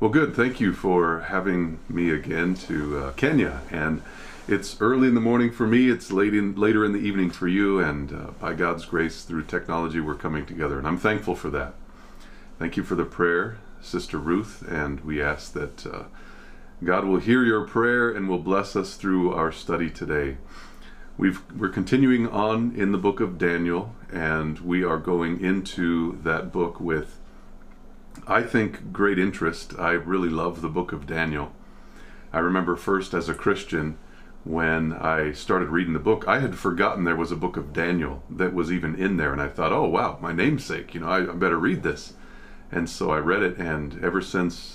Well, good. Thank you for having me again to Kenya. And it's early in the morning for me. It's later in the evening for you. And by God's grace, through technology, we're coming together. And I'm thankful for that. Thank you for the prayer, Sister Ruth. And we ask that God will hear your prayer and will bless us through our study today. We're continuing on in the book of Daniel, and we are going into that book with, I think, great interest. I really love the book of Daniel. I remember first as a Christian, when I started reading the book, I had forgotten there was a book of Daniel that was even in there, and I thought, oh wow, my namesake, I better read this. And so I read it, and ever since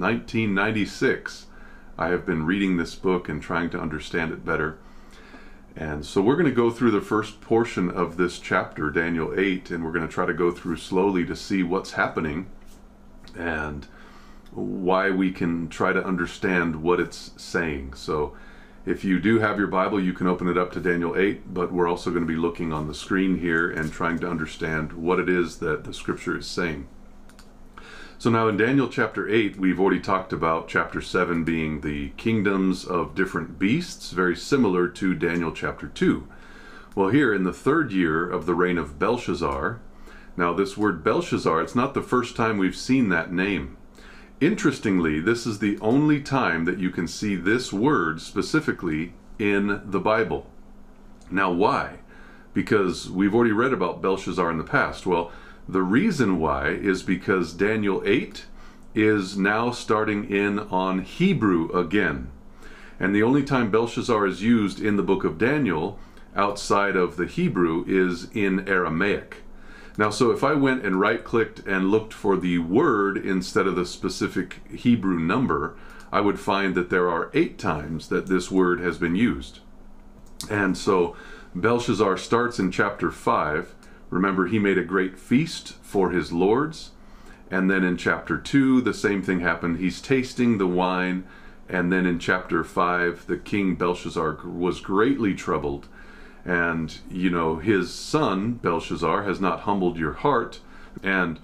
1996, I have been reading this book and trying to understand it better. And so we're going to go through the first portion of this chapter, Daniel 8, and we're going to try to go through slowly to see what's happening and why we can try to understand what it's saying. So if you do have your Bible, you can open it up to Daniel 8, but we're also going to be looking on the screen here and trying to understand what it is that the scripture is saying. So now in Daniel chapter 8, we've already talked about chapter 7 being the kingdoms of different beasts, very similar to Daniel chapter 2. Well, here in the third year of the reign of Belshazzar, now this word Belshazzar, it's not the first time we've seen that name. Interestingly, this is the only time that you can see this word specifically in the Bible. Now why? Because we've already read about Belshazzar in the past. Well, the reason why is because Daniel 8 is now starting in on Hebrew again. And the only time Belshazzar is used in the book of Daniel outside of the Hebrew is in Aramaic. Now, so if I went and right-clicked and looked for the word instead of the specific Hebrew number, I would find that there are 8 times that this word has been used. And so Belshazzar starts in chapter 5. Remember, he made a great feast for his lords. And then in chapter 2, the same thing happened. He's tasting the wine. And then in chapter 5, the king Belshazzar was greatly troubled. And, his son, Belshazzar, has not humbled your heart. And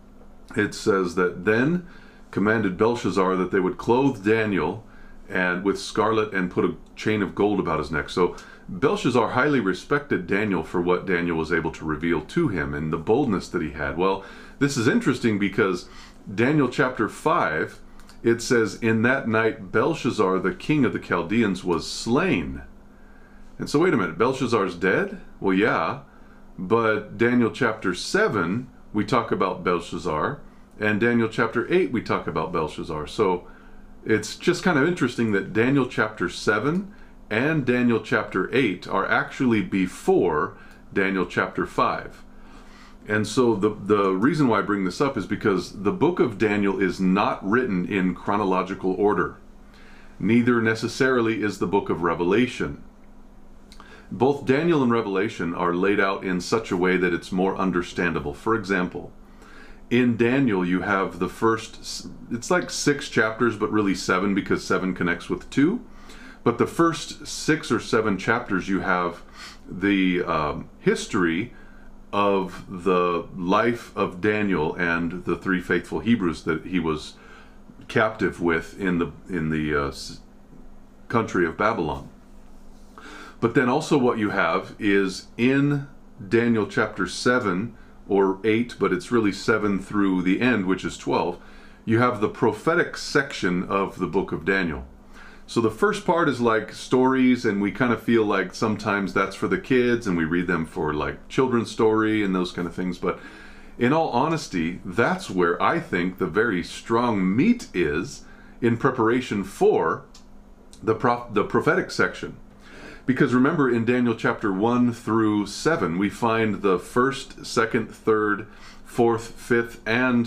it says that then commanded Belshazzar that they would clothe Daniel and with scarlet and put a chain of gold about his neck. So Belshazzar highly respected Daniel for what Daniel was able to reveal to him and the boldness that he had. Well, this is interesting because Daniel chapter 5, it says, in that night Belshazzar, the king of the Chaldeans, was slain. And so wait a minute, Belshazzar's dead? Well, yeah, but Daniel chapter 7, we talk about Belshazzar, and Daniel chapter 8, we talk about Belshazzar. So it's just kind of interesting that Daniel chapter 7 and Daniel chapter 8 are actually before Daniel chapter 5. And so the reason why I bring this up is because the book of Daniel is not written in chronological order. Neither necessarily is the book of Revelation. Both Daniel and Revelation are laid out in such a way that it's more understandable. For example, in Daniel you have the first, it's like 6 chapters, but really 7 because 7 connects with 2. But the first 6 or 7 chapters you have the history of the life of Daniel and the 3 faithful Hebrews that he was captive with in the country of Babylon. But then also what you have is in Daniel chapter 7 or 8, but it's really 7 through the end, which is 12, you have the prophetic section of the book of Daniel. So the first part is like stories, and we kind of feel like sometimes that's for the kids, and we read them for like children's story and those kind of things. But in all honesty, that's where I think the very strong meat is in preparation for the prophetic section. Because remember, in Daniel chapter 1 through 7, we find the 1st, 2nd, 3rd, 4th, 5th, and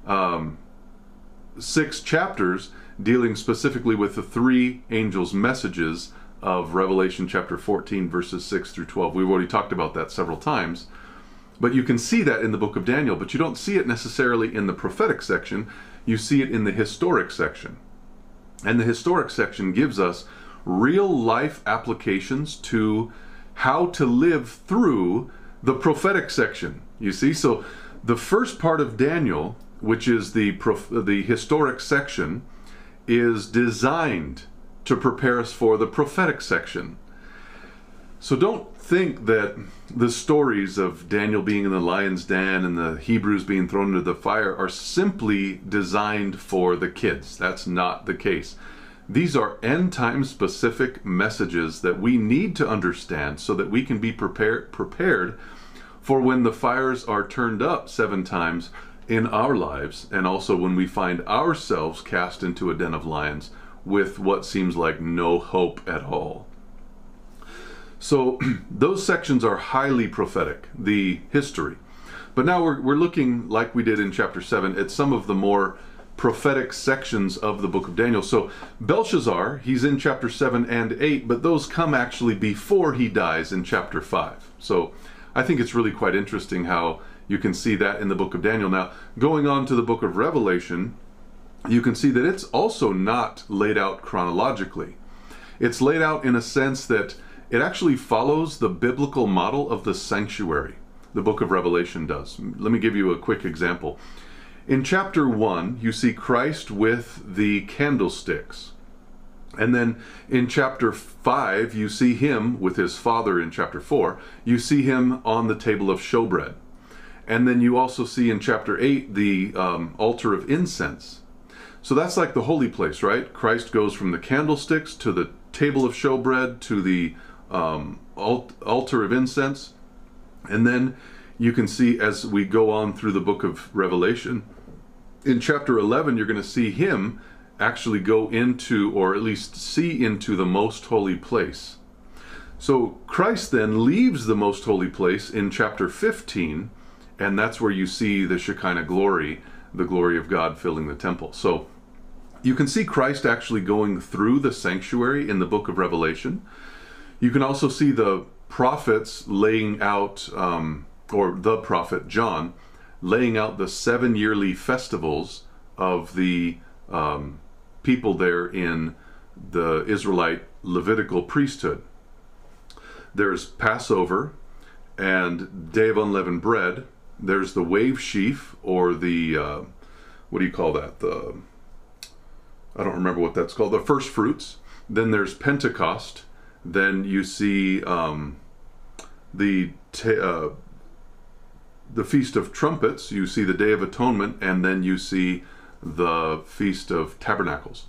6th chapters dealing specifically with the 3 angels' messages of Revelation chapter 14, verses 6 through 12. We've already talked about that several times. But you can see that in the book of Daniel, but you don't see it necessarily in the prophetic section. You see it in the historic section. And the historic section gives us real life applications to how to live through the prophetic section. You see, so the first part of Daniel which is the historic section, is designed to prepare us for the prophetic section. So don't think that the stories of Daniel being in the lion's den and the Hebrews being thrown into the fire are simply designed for the kids. That's not the case. These are end-time specific messages that we need to understand so that we can be prepared for when the fires are turned up 7 times in our lives, and also when we find ourselves cast into a den of lions with what seems like no hope at all. So those sections are highly prophetic, the history. But now we're looking, like we did in chapter 7, at some of the more prophetic sections of the book of Daniel. So Belshazzar, he's in chapter 7 and 8, but those come actually before he dies in chapter 5. So I think it's really quite interesting how you can see that in the book of Daniel. Now, going on to the book of Revelation, you can see that it's also not laid out chronologically. It's laid out in a sense that it actually follows the biblical model of the sanctuary. The book of Revelation does. Let me give you a quick example. In chapter 1, you see Christ with the candlesticks. And then in chapter 5, you see him with his Father in chapter 4. You see him on the table of showbread. And then you also see in chapter 8 the altar of incense. So that's like the holy place, right? Christ goes from the candlesticks to the table of showbread to the altar of incense. And then you can see as we go on through the book of Revelation, in chapter 11, you're going to see him actually go into, or at least see into, the most holy place. So Christ then leaves the most holy place in chapter 15, and that's where you see the Shekinah glory, the glory of God filling the temple. So you can see Christ actually going through the sanctuary in the book of Revelation. You can also see the prophets laying out, or the prophet John, laying out the 7 yearly festivals of the people there in the Israelite Levitical priesthood. There's Passover and Day of Unleavened Bread. There's the wave sheaf, or the, what do you call that? I don't remember what that's called. The first fruits. Then there's Pentecost. Then you see the Feast of Trumpets. You see the Day of Atonement, and then you see the Feast of Tabernacles.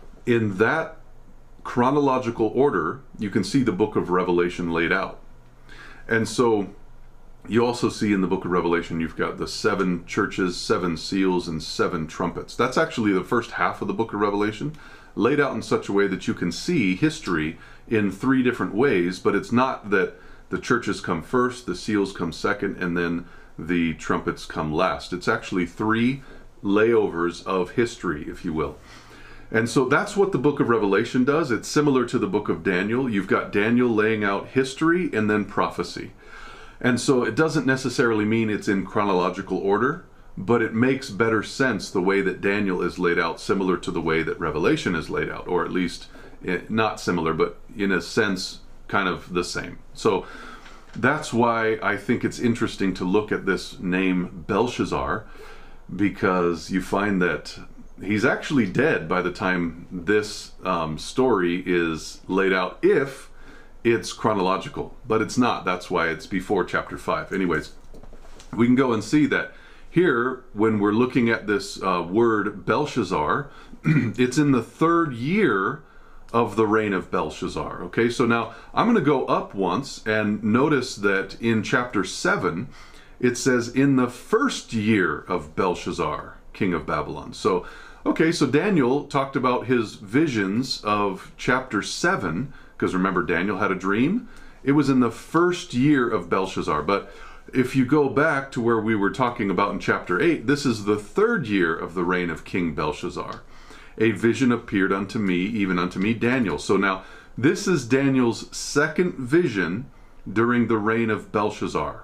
In that chronological order, you can see the book of Revelation laid out. And so you also see in the book of Revelation, you've got the 7 churches, 7 seals, and 7 trumpets. That's actually the first half of the book of Revelation, laid out in such a way that you can see history in 3 different ways, but it's not that the churches come first, the seals come second, and then the trumpets come last. It's actually 3 layovers of history, if you will. And so that's what the book of Revelation does. It's similar to the book of Daniel. You've got Daniel laying out history and then prophecy. And so it doesn't necessarily mean it's in chronological order, but it makes better sense the way that Daniel is laid out, similar to the way that Revelation is laid out, or at least not similar, but in a sense kind of the same. So that's why I think it's interesting to look at this name Belshazzar, because you find that he's actually dead by the time this story is laid out, if it's chronological, but it's not. That's why it's before chapter 5. Anyways, we can go and see that here, when we're looking at this word Belshazzar, it's in the 3rd year of the reign of Belshazzar. Okay, so now I'm going to go up once and notice that in chapter 7, it says in the 1st year of Belshazzar, king of Babylon. So, okay, so Daniel talked about his visions of chapter 7, because remember, Daniel had a dream. It was in the 1st year of Belshazzar. But if you go back to where we were talking about in chapter 8, this is the 3rd year of the reign of King Belshazzar. A vision appeared unto me, even unto me, Daniel. So now, this is Daniel's 2nd vision during the reign of Belshazzar.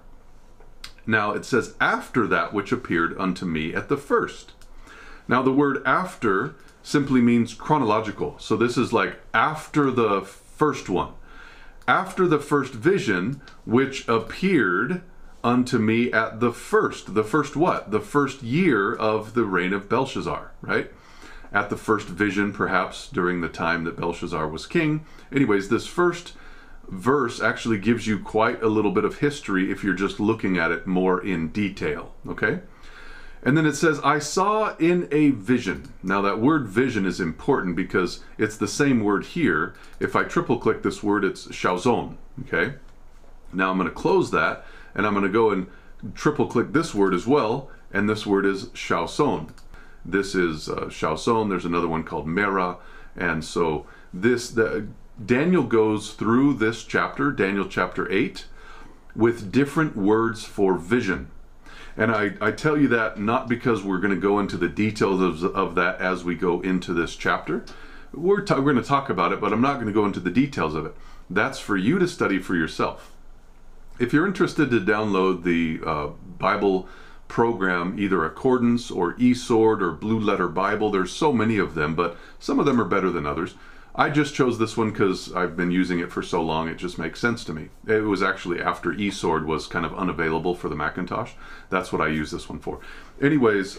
Now, it says, after that which appeared unto me at the first. Now, the word after simply means chronological. So this is like after the first one. After the first vision, which appeared unto me at the first what? The first year of the reign of Belshazzar, right? At the first vision, perhaps during the time that Belshazzar was king. Anyways, this first verse actually gives you quite a little bit of history if you're just looking at it more in detail, okay? And then it says, I saw in a vision. Now that word vision is important because it's the same word here. If I triple click this word, it's shazon, okay? Now I'm going to close that, and I'm going to go and triple click this word as well, and this word is shauson. This is shauson. There's another one called mera, and so Daniel goes through this chapter, Daniel chapter 8, with different words for vision. And I tell you that not because we're going to go into the details of that as we go into this chapter. We're going to talk about it, but I'm not going to go into the details of it. That's for you to study for yourself. If you're interested to download the Bible program, either Accordance or eSword or Blue Letter Bible, there's so many of them, but some of them are better than others. I just chose this one because I've been using it for so long, it just makes sense to me. It was actually after eSword was kind of unavailable for the Macintosh. That's what I use this one for. Anyways,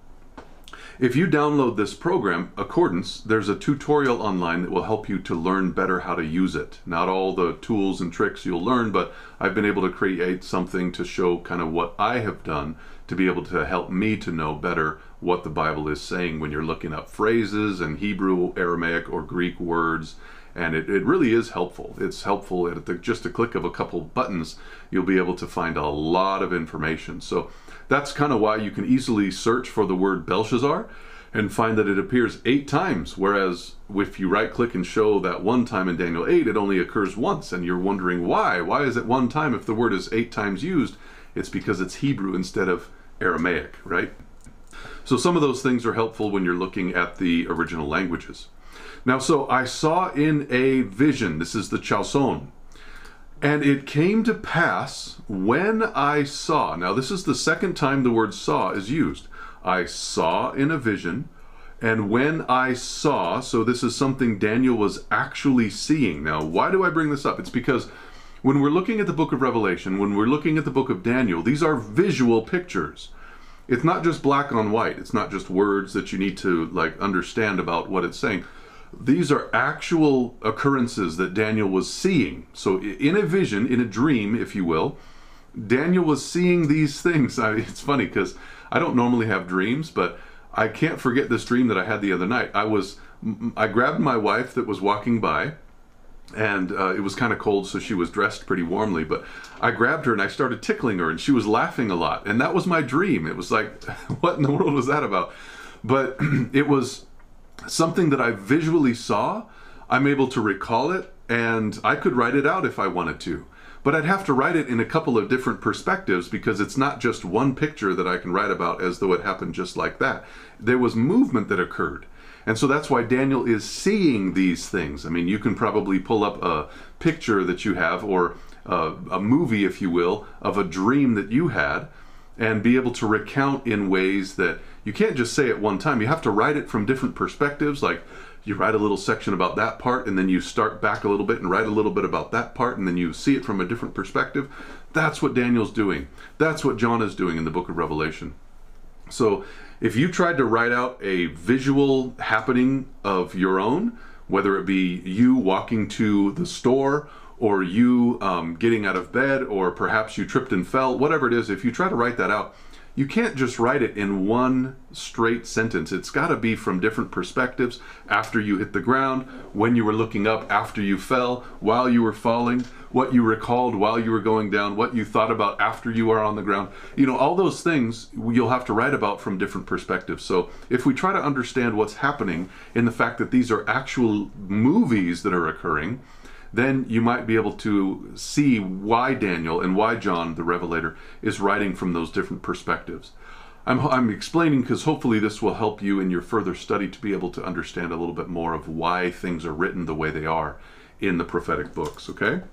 if you download this program, Accordance, there's a tutorial online that will help you to learn better how to use it. Not all the tools and tricks you'll learn, but I've been able to create something to show kind of what I have done to be able to help me to know better what the Bible is saying when you're looking up phrases and Hebrew, Aramaic, or Greek words. And it really is helpful. It's helpful at just a click of a couple buttons, you'll be able to find a lot of information. So that's kind of why you can easily search for the word Belshazzar and find that it appears 8 times, whereas if you right click and show that one time in Daniel 8, it only occurs once, and you're wondering why. Why is it one time if the word is 8 times used? It's because it's Hebrew instead of Aramaic, right? So some of those things are helpful when you're looking at the original languages. Now, so I saw in a vision, this is the Chauson, and it came to pass when I saw. Now, this is the second time the word saw is used. I saw in a vision, and when I saw, so this is something Daniel was actually seeing. Now, why do I bring this up? It's because when we're looking at the book of Revelation, when we're looking at the book of Daniel, these are visual pictures. It's not just black on white. It's not just words that you need to like understand about what it's saying. These are actual occurrences that Daniel was seeing. So in a vision, in a dream, if you will, Daniel was seeing these things. It's funny because I don't normally have dreams, but I can't forget this dream that I had the other night. I grabbed my wife that was walking by, and it was kind of cold, so she was dressed pretty warmly, but I grabbed her and I started tickling her, and she was laughing a lot, and that was my dream. It was like, what in the world was that about? But it was something that I visually saw. I'm able to recall it, and I could write it out if I wanted to, but I'd have to write it in a couple of different perspectives because it's not just one picture that I can write about as though it happened just like that. There was movement that occurred. And so that's why Daniel is seeing these things. I mean, you can probably pull up a picture that you have, or a movie, if you will, of a dream that you had, and be able to recount in ways that you can't just say at one time. You have to write it from different perspectives. Like you write a little section about that part, and then you start back a little bit and write a little bit about that part, and then you see it from a different perspective. That's what Daniel's doing. That's what John is doing in the book of Revelation. So if you tried to write out a visual happening of your own, whether it be you walking to the store, or you getting out of bed, or perhaps you tripped and fell, whatever it is, if you try to write that out, you can't just write it in one straight sentence. It's got to be from different perspectives. After you hit the ground, when you were looking up, after you fell, while you were falling, what you recalled while you were going down, what you thought about after you are on the ground. You know, all those things you'll have to write about from different perspectives. So if we try to understand what's happening in the fact that these are actual movies that are occurring, then you might be able to see why Daniel and why John the Revelator is writing from those different perspectives. I'm explaining because hopefully this will help you in your further study to be able to understand a little bit more of why things are written the way they are in the prophetic books, okay?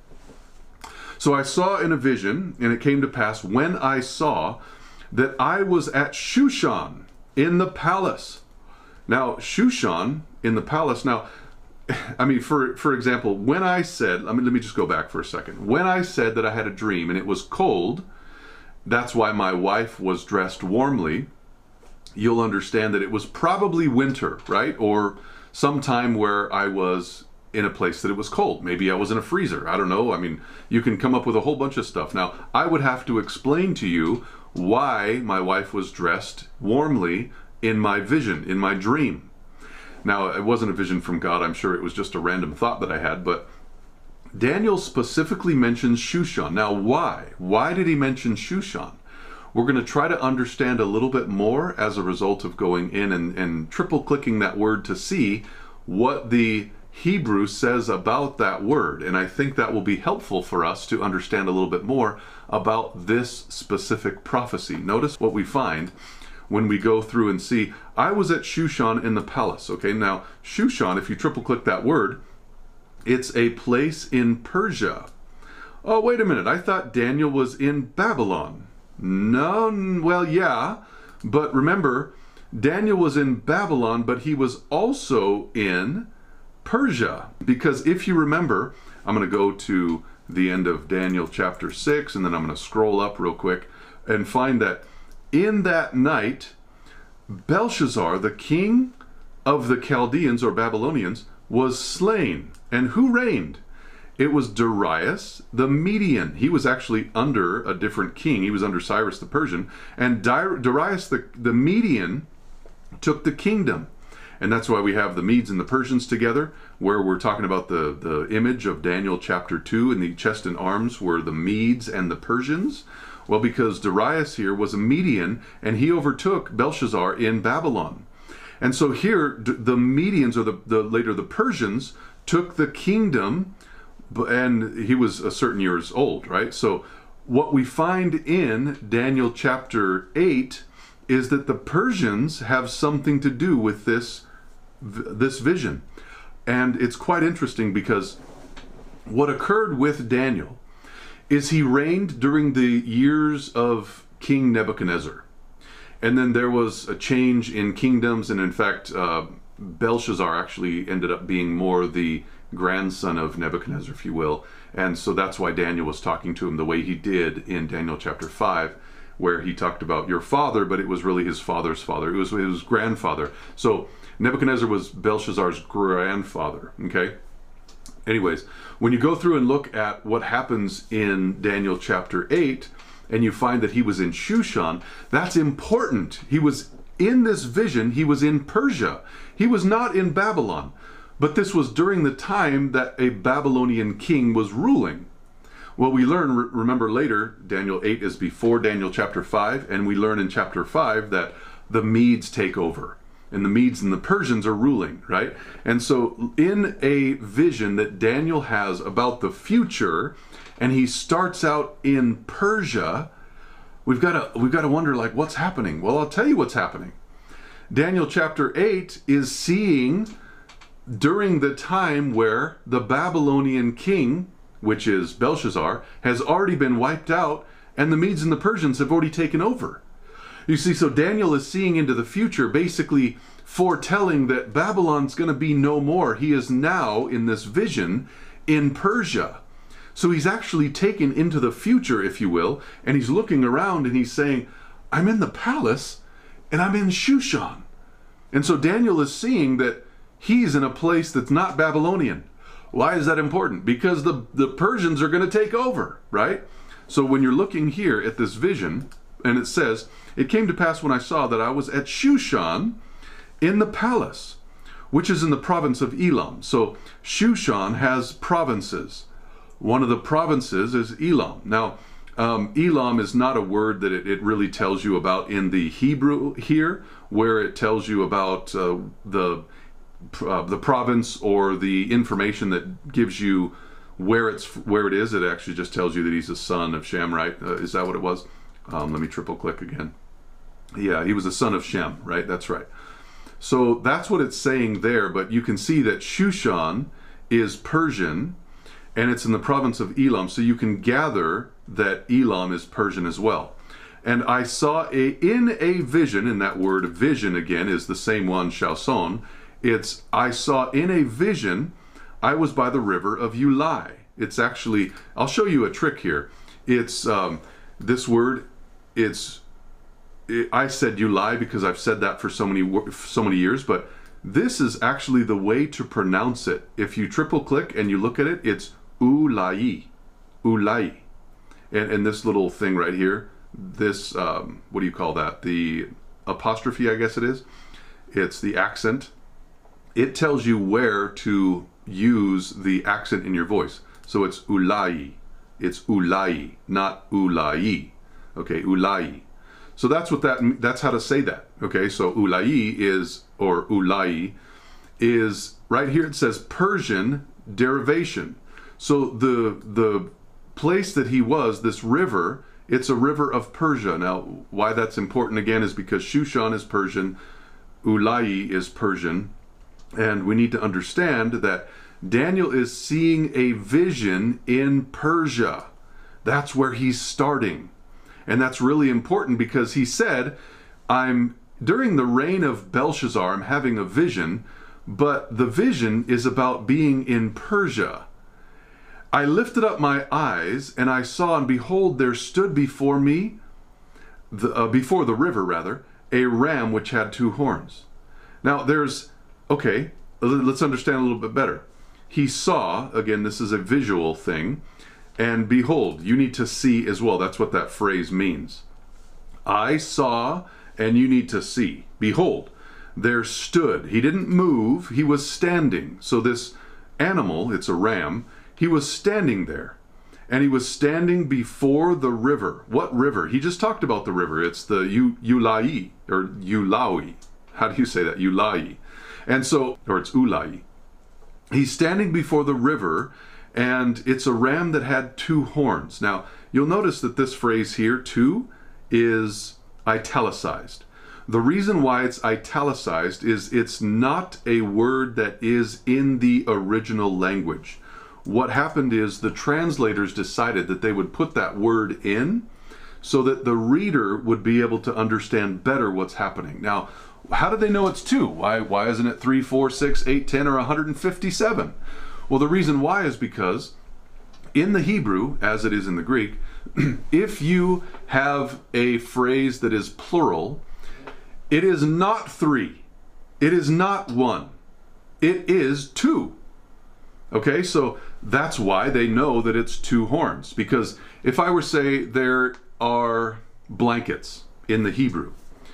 So I saw in a vision, and it came to pass when I saw that I was at Shushan in the palace. Now, Shushan in the palace. Now, I mean, for example, when I said, let me just go back for a second. When I said that I had a dream and it was cold, that's why my wife was dressed warmly, you'll understand that it was probably winter, right? Or sometime where I was in a place that it was cold. Maybe I was in a freezer. I don't know. I mean, you can come up with a whole bunch of stuff. Now, I would have to explain to you why my wife was dressed warmly in my vision, in my dream. Now, it wasn't a vision from God. I'm sure it was just a random thought that I had, but Daniel specifically mentions Shushan. Now, why? Why did he mention Shushan? We're going to try to understand a little bit more as a result of going in and triple clicking that word to see what the Hebrew says about that word. And I think that will be helpful for us to understand a little bit more about this specific prophecy. Notice what we find when we go through and see, I was at Shushan in the palace. Okay, now Shushan, if you triple click that word, it's a place in Persia. Oh, wait a minute. I thought Daniel was in Babylon. No, well, yeah. But remember, Daniel was in Babylon, but he was also in Persia. Because if you remember, I'm going to go to the end of Daniel chapter 6, and then I'm going to scroll up real quick and find that in that night, Belshazzar, the king of the Chaldeans or Babylonians, was slain. And who reigned? It was Darius the Median. He was actually under a different king. He was under Cyrus the Persian. And Darius the Median took the kingdom. And that's why we have the Medes and the Persians together, where we're talking about the image of Daniel chapter 2, and the chest and arms were the Medes and the Persians. Well, because Darius here was a Median, and he overtook Belshazzar in Babylon. And so here, the Medians, or later the Persians, took the kingdom, and he was a certain years old, right? So what we find in Daniel chapter 8 is that the Persians have something to do with this vision. And it's quite interesting because what occurred with Daniel is he reigned during the years of King Nebuchadnezzar. And then there was a change in kingdoms, and in fact, Belshazzar actually ended up being more the grandson of Nebuchadnezzar, if you will. And so that's why Daniel was talking to him the way he did in Daniel chapter 5, where he talked about your father, but it was really his father's father. It was his grandfather. So Nebuchadnezzar was Belshazzar's grandfather, okay? Anyways, when you go through and look at what happens in Daniel chapter 8, and you find that he was in Shushan, that's important. He was in this vision, he was in Persia. He was not in Babylon. But this was during the time that a Babylonian king was ruling. Well, we learn, remember later, Daniel 8 is before Daniel chapter 5, and we learn in chapter 5 that the Medes take over. And the Medes and the Persians are ruling, right? And so in a vision that Daniel has about the future, and he starts out in Persia, we've got to wonder, like, what's happening? Well, I'll tell you what's happening. Daniel chapter 8 is seeing during the time where the Babylonian king, which is Belshazzar, has already been wiped out, and the Medes and the Persians have already taken over. You see, so Daniel is seeing into the future, basically foretelling that Babylon's going to be no more. He is now, in this vision, in Persia. So he's actually taken into the future, if you will, and he's looking around and he's saying, I'm in the palace and I'm in Shushan. And so Daniel is seeing that he's in a place that's not Babylonian. Why is that important? Because the Persians are going to take over, right? So when you're looking here at this vision, and it says, it came to pass when I saw that I was at Shushan in the palace, which is in the province of Elam. So Shushan has provinces. One of the provinces is Elam. Now, Elam is not a word that it really tells you about in the Hebrew here, where it tells you about the province or the information that gives you where it is. It actually just tells you that he's a son of Shem, right? Is that what it was? Let me triple click again. Yeah, he was a son of Shem, right? That's right. So that's what it's saying there, but you can see that Shushan is Persian, and it's in the province of Elam, so you can gather that Elam is Persian as well. And I saw in a vision, and that word vision again is the same one, Shauson. It's, I saw in a vision, I was by the river of Ulai. It's actually, I'll show you a trick here. It's this word I said you lie because I've said that for so many years, but this is actually the way to pronounce it. If you triple click and you look at it, it's ulai, ulai. And this little thing right here, this, what do you call that? The apostrophe, I guess it is. It's the accent. It tells you where to use the accent in your voice. So it's ulai. It's ulai, not ulai. Okay, ulai. So that's how to say that. Okay, so ulai is, or ulai is, right here it says Persian derivation. So the place that he was, this river, it's a river of Persia. Now, why that's important again is because Shushan is Persian, ulai is Persian, and we need to understand that Daniel is seeing a vision in Persia. That's where he's starting. And that's really important because he said, during the reign of Belshazzar, I'm having a vision, but the vision is about being in Persia. I lifted up my eyes and I saw, and behold, there stood before me, before the river rather, a ram which had 2 horns. Now okay, let's understand a little bit better. He saw, again, this is a visual thing, and behold, you need to see as well. That's what that phrase means. I saw, and you need to see. Behold, there stood. He didn't move, he was standing. So this animal, it's a ram, he was standing there. And he was standing before the river. What river? He just talked about the river. It's the Ulai, or Ulawi. How do you say that? Ulai. And so, or it's Ulai. He's standing before the river, and it's a ram that had 2 horns. Now, you'll notice that this phrase here, 2, is italicized. The reason why it's italicized is it's not a word that is in the original language. What happened is the translators decided that they would put that word in so that the reader would be able to understand better what's happening. Now, how do they know it's 2? Why isn't it 3, 4, 6, 8, 10, or 157? Well, the reason why is because in the Hebrew, as it is in the Greek, if you have a phrase that is plural, it is not 3. It is not 1. It is 2. Okay, so that's why they know that it's 2 horns. Because if I were to say there are blankets in the Hebrew,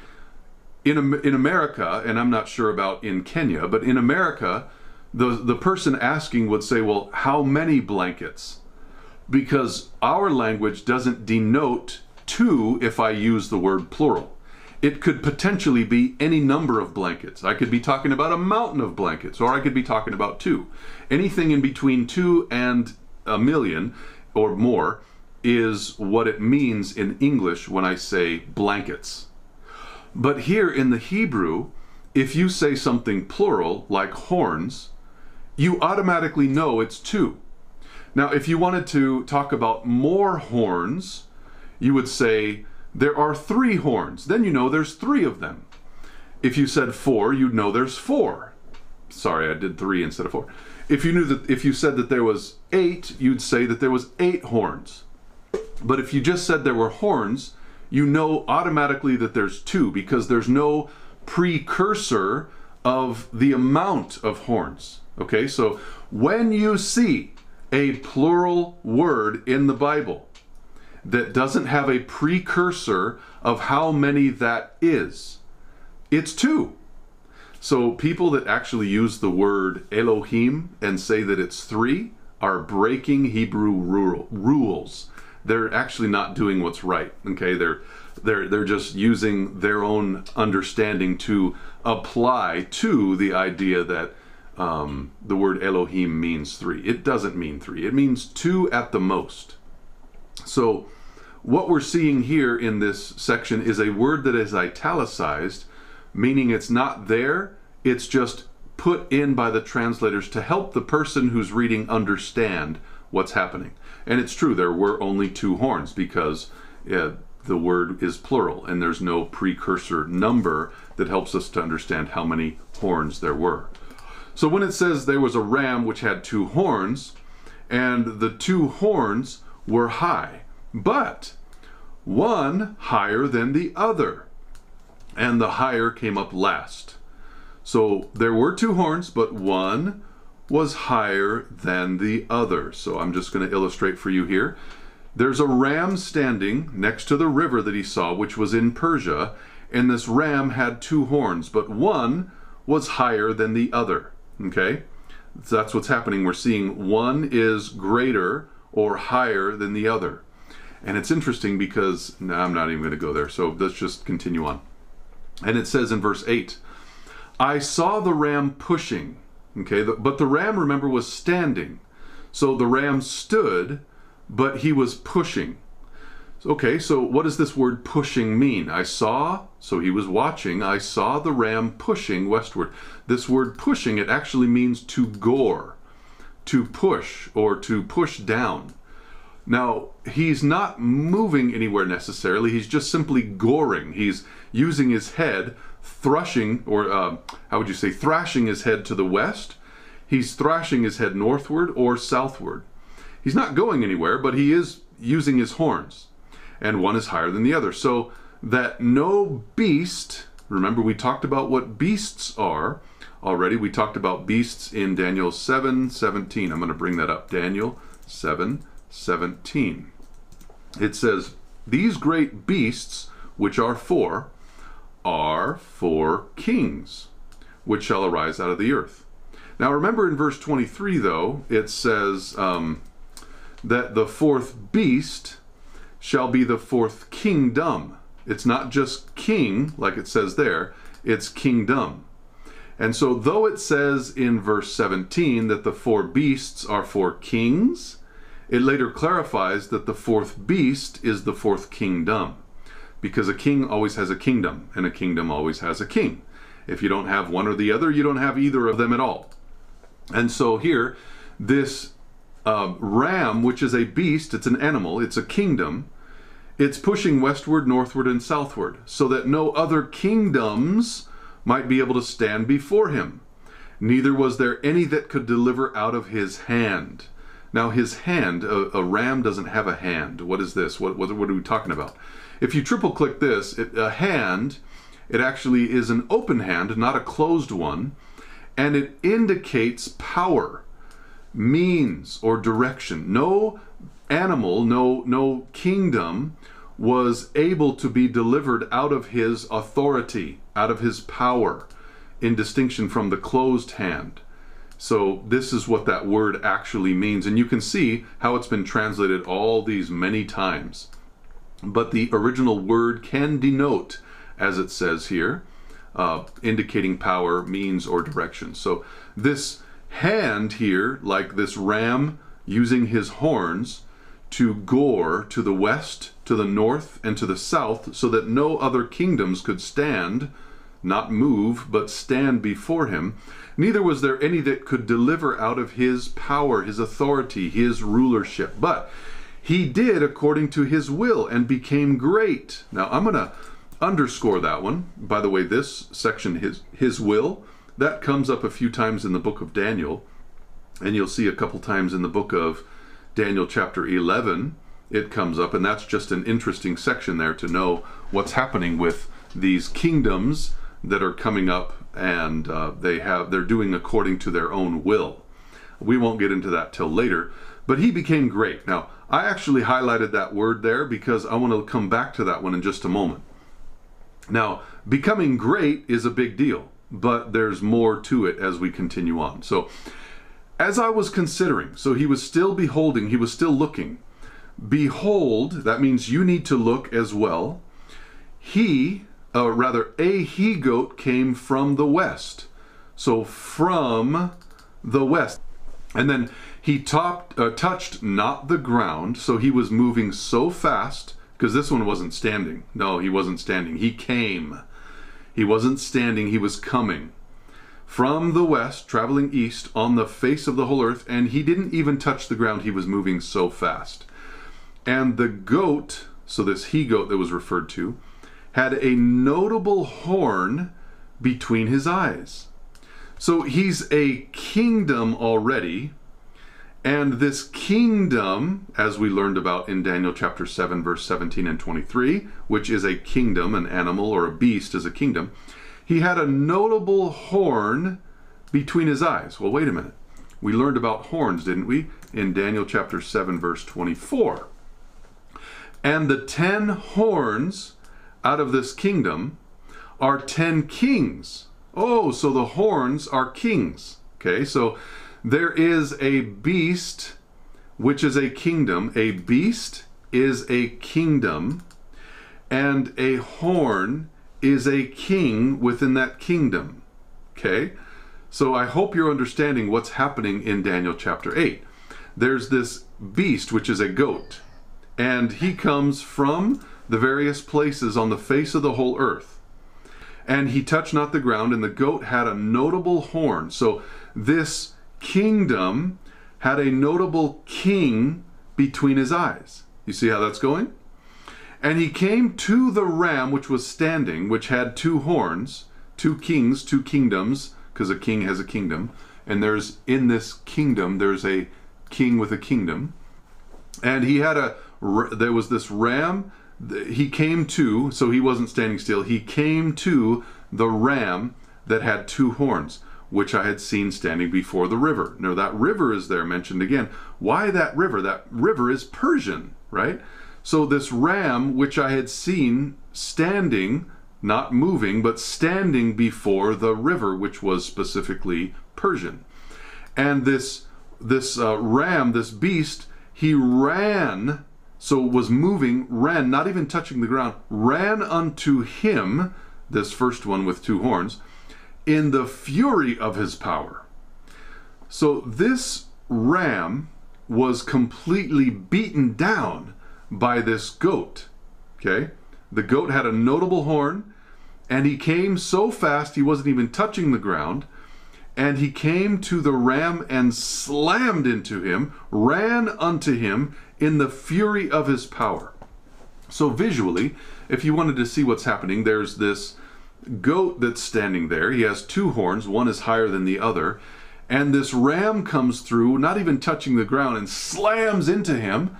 in America, and I'm not sure about in Kenya, but in America, the person asking would say, well, how many blankets? Because our language doesn't denote 2 if I use the word plural. It could potentially be any number of blankets. I could be talking about a mountain of blankets, or I could be talking about 2. Anything in between 2 and a million or more is what it means in English when I say blankets. But here in the Hebrew, if you say something plural, like horns, you automatically know it's 2. Now, if you wanted to talk about more horns, you would say, there are 3 horns. Then you know there's 3 of them. If you said 4, you'd know there's 4. Sorry, I did 3 instead of 4. If you said that there was 8, you'd say that there was 8 horns. But if you just said there were horns, you know automatically that there's 2 because there's no precursor of the amount of horns. Okay, so when you see a plural word in the Bible that doesn't have a precursor of how many that is, it's 2. So people that actually use the word Elohim and say that it's 3 are breaking Hebrew rules. They're actually not doing what's right. Okay, they're just using their own understanding to apply to the idea that the word Elohim means 3. It doesn't mean 3. It means 2 at the most. So what we're seeing here in this section is a word that is italicized, meaning it's not there, it's just put in by the translators to help the person who's reading understand what's happening. And it's true, there were only 2 horns because the word is plural and there's no precursor number that helps us to understand how many horns there were. So when it says there was a ram which had 2 horns, and the 2 horns were high, but one higher than the other, and the higher came up last. So there were two horns, but one was higher than the other. So I'm just going to illustrate for you here. There's a ram standing next to the river that he saw, which was in Persia, and this ram had two horns, but one was higher than the other. Okay? So that's what's happening. We're seeing one is greater or higher than the other. And it's interesting because, no, I'm not even going to go there, so let's just continue on. And it says in verse 8, I saw the ram pushing. Okay, but the ram, remember, was standing. So the ram stood, but he was pushing. Okay, so what does this word pushing mean? I saw, so he was watching, I saw the ram pushing westward. This word pushing, it actually means to gore, to push, or to push down. Now, he's not moving anywhere necessarily, he's just simply goring. He's using his head, thrashing, or how would you say, thrashing his head to the west. He's thrashing his head northward or southward. He's not going anywhere, but he is using his horns. And one is higher than the other. So that no beast, remember we talked about what beasts are already. We talked about beasts in Daniel 7:17. I'm going to bring that up. Daniel 7:17. It says, these great beasts, which are four kings, which shall arise out of the earth. Now remember in verse 23 though, it says that the fourth beast shall be the fourth kingdom. It's not just king, like it says there, it's kingdom. And so though it says in verse 17 that the four beasts are four kings, it later clarifies that the fourth beast is the fourth kingdom. Because a king always has a kingdom, and a kingdom always has a king. If you don't have one or the other, you don't have either of them at all. And so here, this ram, which is a beast, it's an animal, it's a kingdom, it's pushing westward, northward, and southward, so that no other kingdoms might be able to stand before him. Neither was there any that could deliver out of his hand. Now his hand, a ram doesn't have a hand. What is this? What are we talking about? If you triple click this, a hand, it actually is an open hand, not a closed one, and it indicates power, means, or direction. No animal, no kingdom was able to be delivered out of his authority, out of his power, in distinction from the closed hand. So this is what that word actually means, and you can see how it's been translated all these many times. But the original word can denote, as it says here, indicating power, means, or direction. So this hand here, like this ram using his horns to gore to the west, to the north, and to the south, so that no other kingdoms could stand, not move, but stand before him. Neither was there any that could deliver out of his power, his authority, his rulership. But he did according to his will and became great. Now I'm going to underscore that one. By the way, this section, his will, that comes up a few times in the book of Daniel. And you'll see a couple times in the book of Daniel chapter 11, it comes up. And that's just an interesting section there to know what's happening with these kingdoms that are coming up, and they're doing according to their own will. We won't get into that till later, but he became great. Now, I actually highlighted that word there because I want to come back to that one in just a moment. Now, becoming great is a big deal, but there's more to it as we continue on. So, as I was considering, so he was still beholding, he was still looking. Behold, that means you need to look as well. A he-goat came from the west. So from the west. And then he touched not the ground, so he was moving so fast, because this one wasn't standing. No, he wasn't standing. He came. He wasn't standing, he was coming. From the west, traveling east on the face of the whole earth, and he didn't even touch the ground, he was moving so fast. And the goat, so this he-goat that was referred to, had a notable horn between his eyes. So he's a kingdom already, And this kingdom, as we learned about in Daniel chapter 7, verse 17 and 23, which is a kingdom, an animal or a beast is a kingdom, he had a notable horn between his eyes. Well, wait a minute. We learned about horns, didn't we? In Daniel chapter 7, verse 24. And the 10 horns out of this kingdom are 10 kings. Oh, so the horns are kings. Okay, so there is a beast, which is a kingdom. A beast is a kingdom, and a horn is a king within that kingdom. Okay, so I hope you're understanding what's happening in Daniel chapter 8. There's this beast, which is a goat, and he comes from the various places on the face of the whole earth. And he touched not the ground, and the goat had a notable horn. So this kingdom had a notable king between his eyes. You see how that's going? And he came to the ram which was standing, which had 2 horns, 2 kings, 2 kingdoms, because a king has a kingdom. And there's, in this kingdom, there's a king with a kingdom. And he had there was this ram, he came to, so he wasn't standing still, he came to the ram that had 2 horns, which I had seen standing before the river. Now that river is there mentioned again. Why that river? That river is Persian, right? So this ram, which I had seen standing, not moving, but standing before the river, which was specifically Persian. And this ram, this beast, he ran, so was moving, ran, not even touching the ground, ran unto him, this first one with 2 horns, in the fury of his power. So this ram was completely beaten down by this goat. Okay? The goat had a notable horn, and he came so fast he wasn't even touching the ground, and he came to the ram and slammed into him, ran unto him in the fury of his power. So visually, if you wanted to see what's happening, there's this goat that's standing there. He has 2 horns, one is higher than the other, and this ram comes through, not even touching the ground, and slams into him.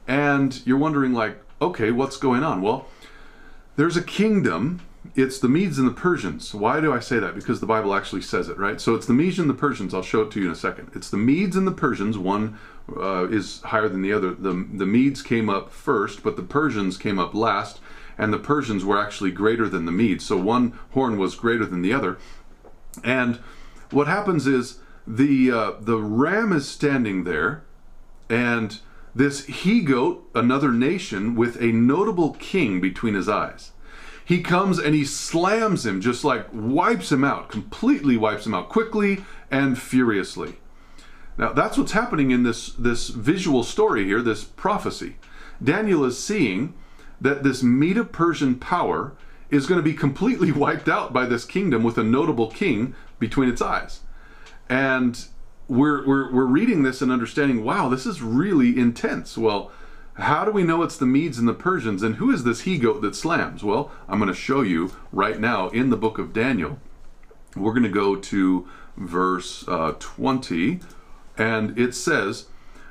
And you're wondering, like, okay, what's going on? Well, there's a kingdom. It's the Medes and the Persians. Why do I say that? Because the Bible actually says it, right? So it's the Medes and the Persians. I'll show it to you in a second. It's the Medes and the Persians. One is higher than the other. The Medes came up first, but the Persians came up last, and the Persians were actually greater than the Medes. So one horn was greater than the other. And what happens is the ram is standing there, and this he-goat, another nation, with a notable king between his eyes. He comes and he slams him, just like wipes him out, completely wipes him out, quickly and furiously. Now that's what's happening in this visual story here, this prophecy. Daniel is seeing that this Medo-Persian power is going to be completely wiped out by this kingdom with a notable king between its eyes. And we're reading this and understanding, wow, this is really intense. Well, how do we know it's the Medes and the Persians, and who is this he-goat that slams? Well, I'm going to show you right now in the book of Daniel. We're going to go to verse 20, and it says,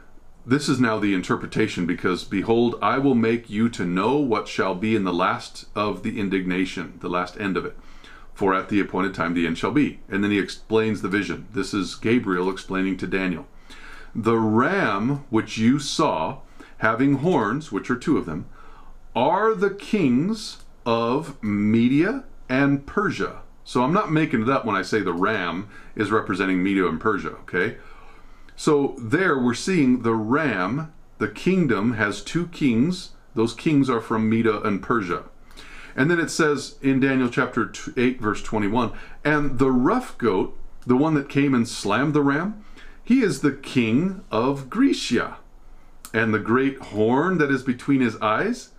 this is now the interpretation, because behold, I will make you to know what shall be in the last of the indignation, the last end of it. For at the appointed time the end shall be. And then he explains the vision. This is Gabriel explaining to Daniel. The ram which you saw, having horns, which are 2 of them, are the kings of Media and Persia. So I'm not making it up when I say the ram is representing Media and Persia, okay? So there we're seeing the ram, the kingdom has 2 kings. Those kings are from Media and Persia. And then it says in Daniel chapter 8, verse 21, and the rough goat, the one that came and slammed the ram, he is the king of Grecia. And the great horn that is between his eyes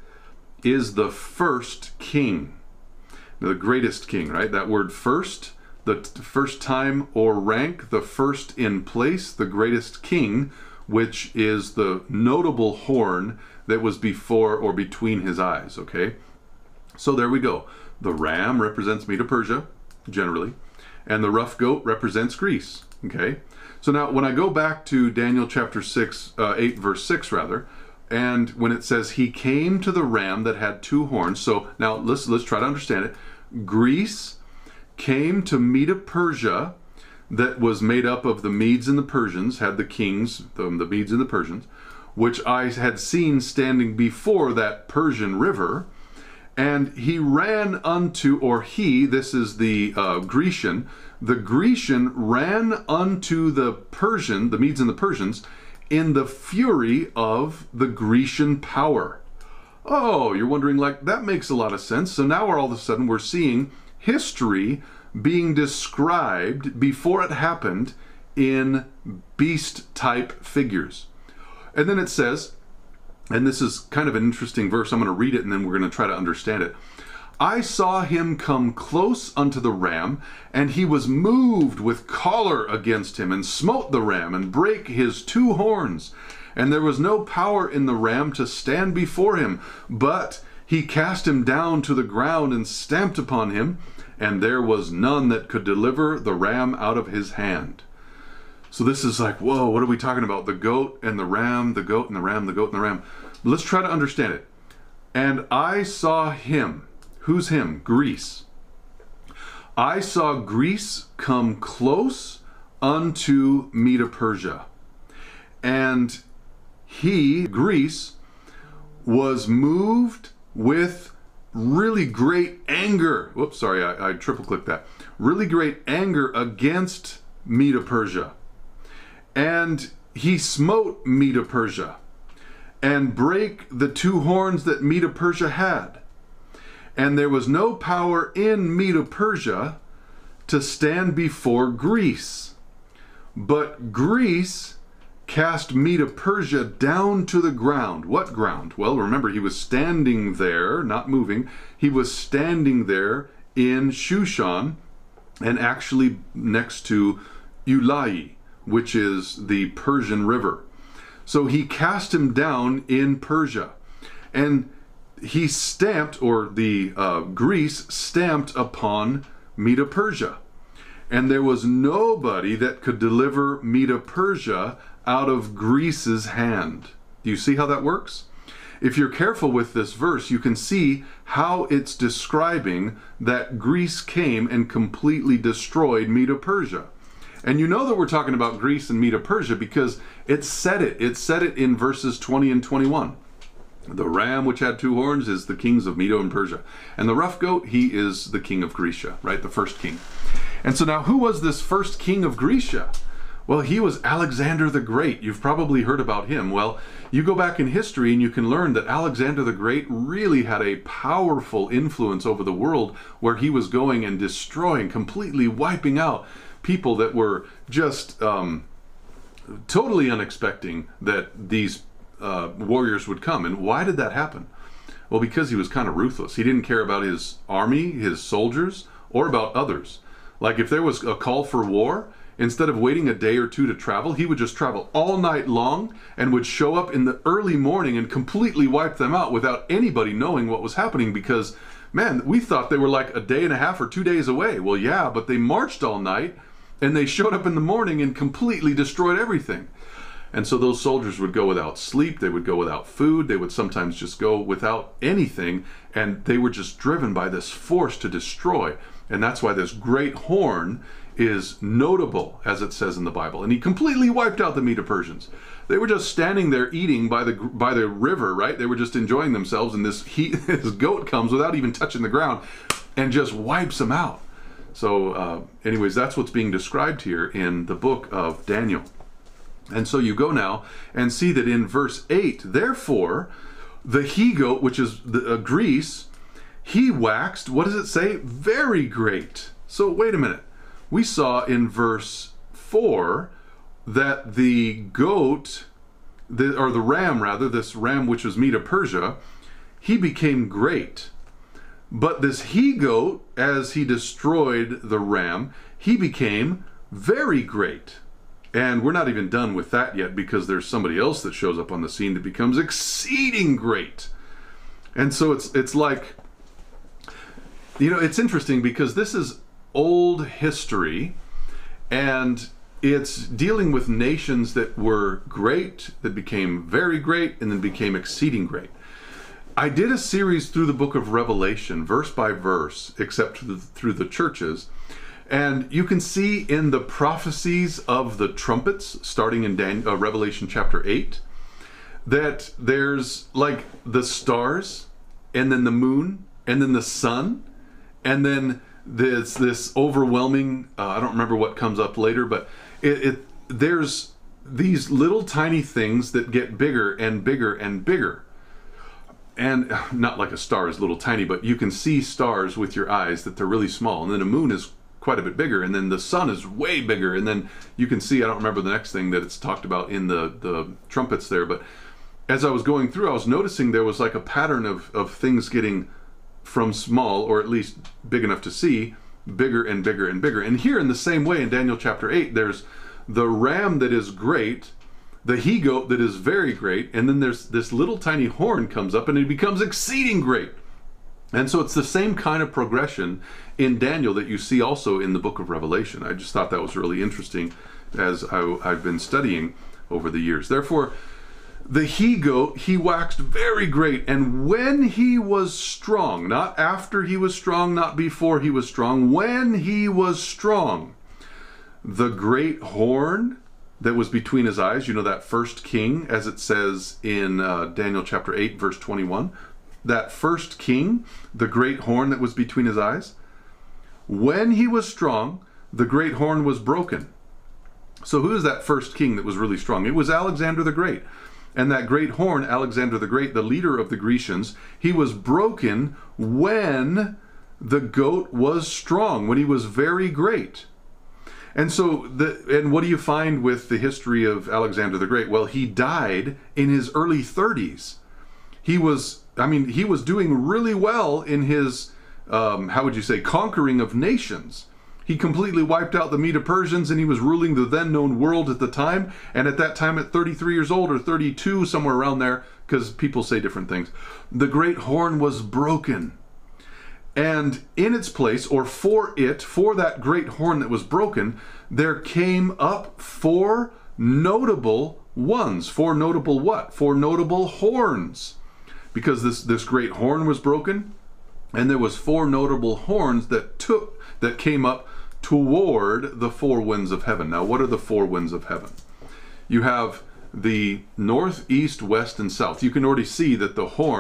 is the first king. The greatest king, right? That word first, the first time or rank, the first in place, the greatest king, which is the notable horn that was before or between his eyes, okay? So there we go. The ram represents Medo-Persia, generally. and the rough goat represents Greece. Okay, so now when I go back to Daniel chapter 8 verse 6 rather, and when it says he came to the ram that had two horns, so now let's try to understand it. Greece came to Medo-Persia, that was made up of the Medes and the Persians, had the kings, the Medes and the Persians, which I had seen standing before that Persian river. And he ran unto, or he, this is the Grecian ran unto the Persian, the Medes and the Persians, in the fury of the Grecian power. Oh, you're wondering, like, that makes a lot of sense. So now all of a sudden we're seeing history being described before it happened in beast-type figures. And then it says, and this is kind of an interesting verse, I'm going to read it and then we're going to try to understand it. I saw him come close unto the ram, and he was moved with choler against him, and smote the ram, and brake his two horns. And there was no power in the ram to stand before him, but he cast him down to the ground, and stamped upon him, and there was none that could deliver the ram out of his hand. So this is like, whoa, what are we talking about? The goat and the ram, the goat and the ram, the goat and the ram. Let's try to understand it. And I saw him. Who's him? Greece. I saw Greece come close unto Medo-Persia. And he, Greece, was moved with really great anger. Whoops, sorry, I triple clicked that. Really great anger against Medo-Persia. And he smote Medo-Persia and brake the two horns that Medo-Persia had. And there was no power in Medo-Persia to stand before Greece. But Greece cast Medo-Persia down to the ground. What ground? Well, remember, he was standing there, not moving. He was standing there in Shushan, and actually next to Ulai, which is the Persian river. So he cast him down in Persia. And he stamped, or the Greece stamped upon Medo-Persia. And there was nobody that could deliver Medo-Persia out of Greece's hand. Do you see how that works? If you're careful with this verse, you can see how it's describing that Greece came and completely destroyed Medo-Persia. And you know that we're talking about Greece and Medo-Persia because it said it. It said it in verses 20 and 21. The ram which had two horns is the kings of Medo and Persia. And the rough goat, he is the king of Grecia, right? The first king. And so now who was this first king of Grecia? Well, he was Alexander the Great. You've probably heard about him. Well, you go back in history and you can learn that Alexander the Great really had a powerful influence over the world, where he was going and destroying, completely wiping out people that were just totally unexpecting that these warriors would come. And why did that happen? Well, because he was kind of ruthless. He didn't care about his army, his soldiers, or about others. Like if there was a call for war, instead of waiting a day or two to travel, he would just travel all night long and would show up in the early morning and completely wipe them out without anybody knowing what was happening, because, man, we thought they were like a day and a half or 2 days away. Well, yeah, but they marched all night and they showed up in the morning and completely destroyed everything. And so those soldiers would go without sleep, they would go without food, they would sometimes just go without anything, and they were just driven by this force to destroy. And that's why this great horn is notable, as it says in the Bible. And he completely wiped out the Medo-Persians. They were just standing there eating by the river, right? They were just enjoying themselves, and this goat comes without even touching the ground and just wipes them out. So anyways, that's what's being described here in the book of Daniel. And so you go now and see that in verse 8, therefore, the he-goat, which is Greece, he waxed, what does it say? Very great. So wait a minute. We saw in verse 4 that the goat, or the ram rather, this ram which was Medo-Persia, he became great. But this he-goat, as he destroyed the ram, he became very great. And we're not even done with that yet, because there's somebody else that shows up on the scene that becomes exceeding great. And so it's like, you know, it's interesting because this is old history, and it's dealing with nations that were great, that became very great, and then became exceeding great. I did a series through the book of Revelation, verse by verse, except through the churches. And you can see in the prophecies of the trumpets, starting in Revelation chapter 8, that there's like the stars, and then the moon, and then the sun, and then this overwhelming, I don't remember what comes up later, but there's these little tiny things that get bigger and bigger and bigger. And not like a star is little tiny, but you can see stars with your eyes that they're really small. And then the moon is quite a bit bigger, and then the sun is way bigger. And then you can see, I don't remember the next thing that it's talked about in the trumpets there, but as I was going through, I was noticing there was like a pattern of things getting from small, or at least big enough to see, bigger and bigger and bigger. And here in the same way in Daniel chapter 8, there's the ram that is great, the he-goat that is very great, and then there's this little tiny horn comes up and it becomes exceeding great. And so it's the same kind of progression in Daniel that you see also in the book of Revelation. I just thought that was really interesting as I've been studying over the years. Therefore, the he-goat, he waxed very great, and when he was strong, not after he was strong, not before he was strong, when he was strong, the great horn that was between his eyes, you know, that first king, as it says in Daniel chapter 8, verse 21, that first king, the great horn that was between his eyes, when he was strong, the great horn was broken. So who is that first king that was really strong? It was Alexander the Great. And that great horn, Alexander the Great, the leader of the Grecians, he was broken when the goat was strong, when he was very great. And so, and what do you find with the history of Alexander the Great? Well, he died in his early 30s. He was doing really well in his, how would you say, conquering of nations. He completely wiped out the Medo-Persians, and he was ruling the then known world at the time. And at that time, at 33 years old, or 32, somewhere around there, because people say different things, the great horn was broken. And in its place, or for that great horn that was broken, there came up four notable ones. Four notable what? Four notable horns. Because this great horn was broken, and there was four notable horns that came up toward the four winds of heaven. Now, what are the four winds of heaven? You have the north, east, west, and south. You can already see that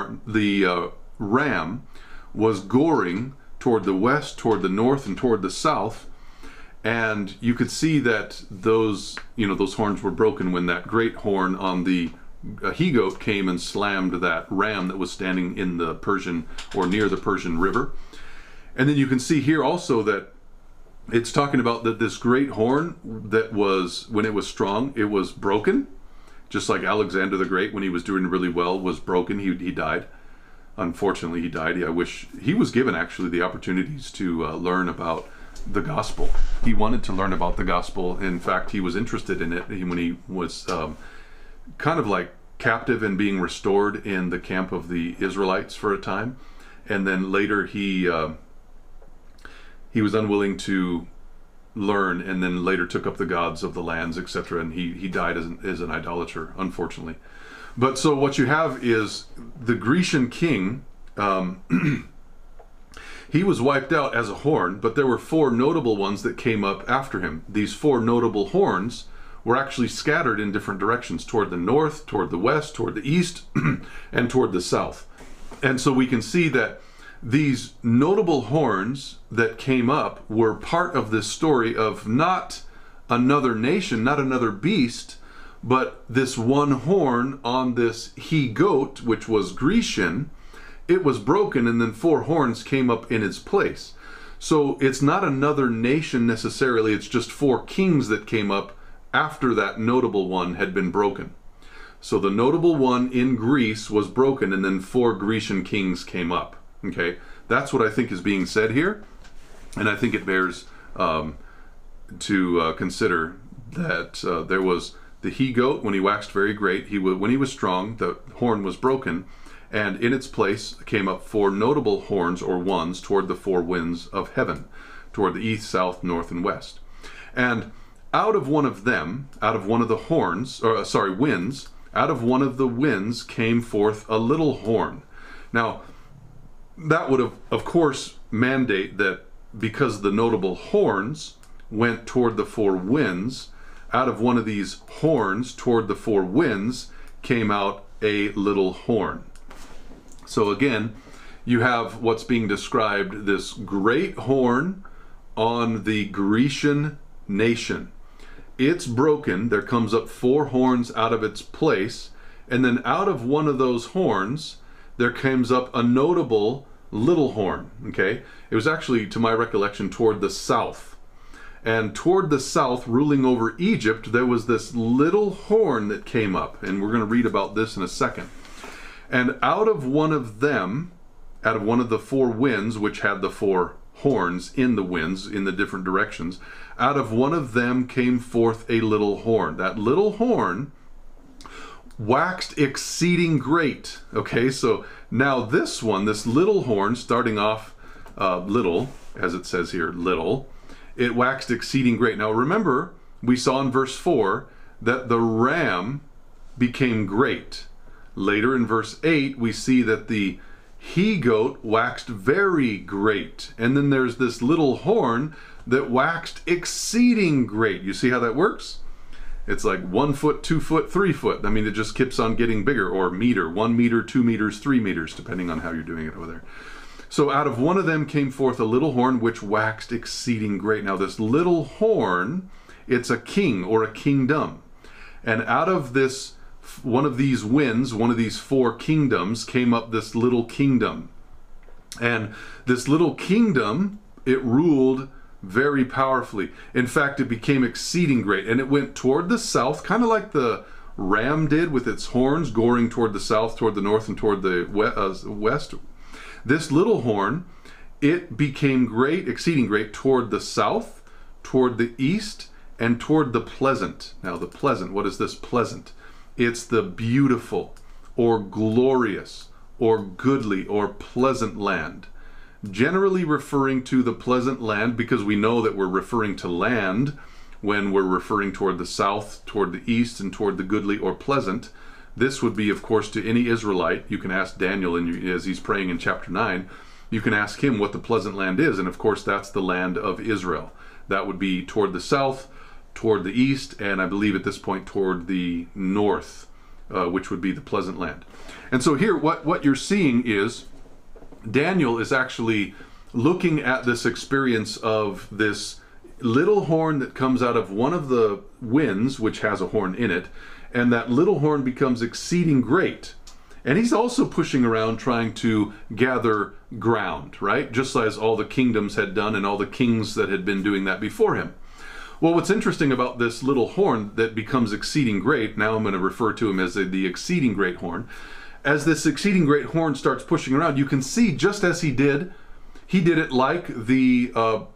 the ram was goring toward the west, toward the north, and toward the south. And you could see that those horns were broken when that great horn on the he-goat came and slammed that ram that was standing in the Persian, or near the Persian River. And then you can see here also that it's talking about that this great horn that was, when it was strong, it was broken. Just like Alexander the Great, when he was doing really well, was broken. He died. Unfortunately, he died. I wish he was given actually the opportunities to learn about the gospel. He wanted to learn about the gospel. In fact, he was interested in it when he was kind of like captive and being restored in the camp of the Israelites for a time. And then later he was unwilling to learn, and then later took up the gods of the lands, etc. And he died as an idolater, unfortunately. But so what you have is the Grecian king, he was wiped out as a horn, but there were four notable ones that came up after him. These four notable horns were actually scattered in different directions, toward the north, toward the west, toward the east, and toward the south. And so we can see that these notable horns that came up were part of this story of not another nation, not another beast, but this one horn on this he-goat, which was Grecian. It was broken, and then four horns came up in its place. So it's not another nation necessarily, it's just four kings that came up after that notable one had been broken. So the notable one in Greece was broken, and then four Grecian kings came up. Okay, that's what I think is being said here, and I think it bears to consider that there was the he-goat when he waxed very great. When he was strong, the horn was broken, and in its place came up four notable horns or ones toward the four winds of heaven, toward the east, south, north, and west. And out of one of them, out of one of the horns, or sorry, winds, out of one of the winds came forth a little horn. Now, that would have, of course, mandate that because the notable horns went toward the four winds, out of one of these horns toward the four winds came out a little horn. So again, you have what's being described, this great horn on the Grecian nation. It's broken. There comes up four horns out of its place, and then out of one of those horns there comes up a notable little horn. Okay, it was actually, to my recollection, toward the south. And toward the south, ruling over Egypt, there was this little horn that came up, and we're going to read about this in a second. And out of one of them, out of one of the four winds, which had the four horns in the winds in the different directions, out of one of them came forth a little horn. That little horn waxed exceeding great. Okay, so now this one, this little horn, starting off little, as it says here, little, it waxed exceeding great. Now remember, we saw in verse 4 that the ram became great. Later in verse 8, we see that the he-goat waxed very great. And then there's this little horn that waxed exceeding great. You see how that works? It's like 1 foot, 2 foot, 3 foot. I mean, it just keeps on getting bigger, or meter, 1 meter, 2 meters, 3 meters, depending on how you're doing it over there. So out of one of them came forth a little horn which waxed exceeding great. Now this little horn, it's a king or a kingdom. And out of this, one of these winds, one of these four kingdoms, came up this little kingdom. And this little kingdom, it ruled very powerfully. In fact, it became exceeding great. And it went toward the south, kind of like the ram did with its horns, goring toward the south, toward the north, and toward the west. This little horn, it became great, exceeding great, toward the south, toward the east, and toward the pleasant. Now the pleasant, what is this pleasant? It's the beautiful, or glorious, or goodly, or pleasant land. Generally referring to the pleasant land, because we know that we're referring to land when we're referring toward the south, toward the east, and toward the goodly or pleasant. This would be, of course, to any Israelite. You can ask Daniel, as he's praying in chapter 9, you can ask him what the pleasant land is. And of course, that's the land of Israel. That would be toward the south, toward the east, and I believe at this point toward the north, which would be the pleasant land. And so here, what you're seeing is Daniel is actually looking at this experience of this little horn that comes out of one of the winds, which has a horn in it, and that little horn becomes exceeding great. And he's also pushing around trying to gather ground, right? Just as all the kingdoms had done and all the kings that had been doing that before him. Well, what's interesting about this little horn that becomes exceeding great, now I'm going to refer to him as the exceeding great horn. As this exceeding great horn starts pushing around, you can see just as he did it like the